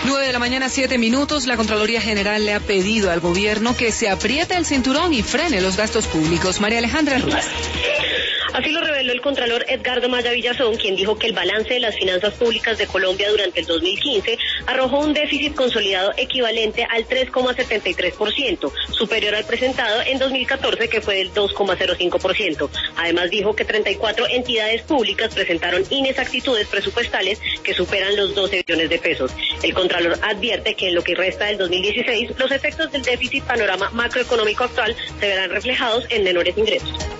9 de la mañana, 7 minutos. La Contraloría General le ha pedido al gobierno que se apriete el cinturón y frene los gastos públicos. María Alejandra Ruiz. Así lo reveló el contralor Edgardo Maya Villazón, quien dijo que el balance de las finanzas públicas de Colombia durante el 2015 arrojó un déficit consolidado equivalente al 3,73%, superior al presentado en 2014, que fue del 2,05%. Además dijo que 34 entidades públicas presentaron inexactitudes presupuestales que superan los 12 billones de pesos. El contralor advierte que en lo que resta del 2016, los efectos del déficit panorama macroeconómico actual se verán reflejados en menores ingresos.